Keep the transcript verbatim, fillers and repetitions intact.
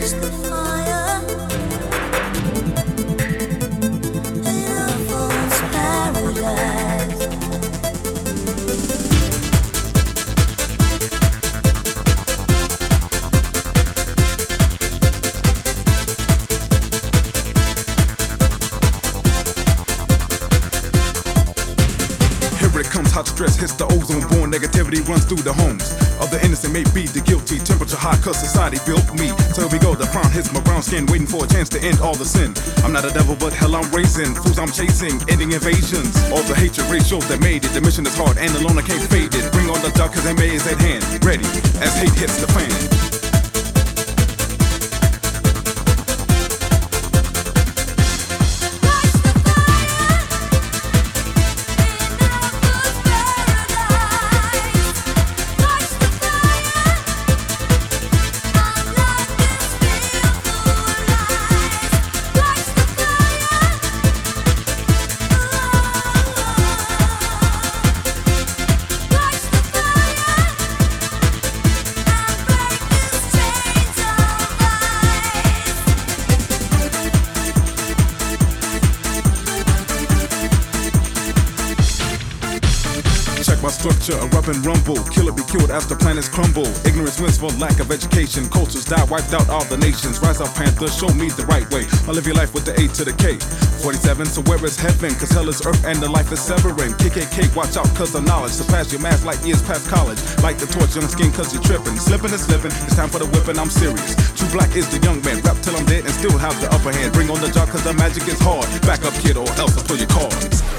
the fire in a fool's paradise. Here it comes, hot stress hits the ozone, born negativity runs through the homes of the innocent, may be the guilty. Temperature high cause society built me. So here we go, the crown hits my brown skin, waiting for a chance to end all the sin. I'm not a devil, but hell I'm raising fools I'm chasing, ending invasions. All the hatred ratios that made it, the mission is hard and alone I can't fade it. Bring on the dark cause M A is at hand, ready as hate hits the fan. Check my structure, erupt and rumble. Killer be killed as the planets crumble. Ignorance wins for lack of education. Cultures die, wiped out all the nations. Rise up, Panther, show me the right way. I live your life with the A to the K. forty-seven, so where is heaven? Cause hell is earth and the life is severing. K K K, watch out cause the knowledge surpass your math like years past college. Light the torch on skin cause you're tripping. Slipping and slipping, it's time for the whipping, I'm serious. True black is the young man, rap till I'm dead and still have the upper hand. Bring on the jar cause the magic is hard. Back up kid or else I'll pull your cards.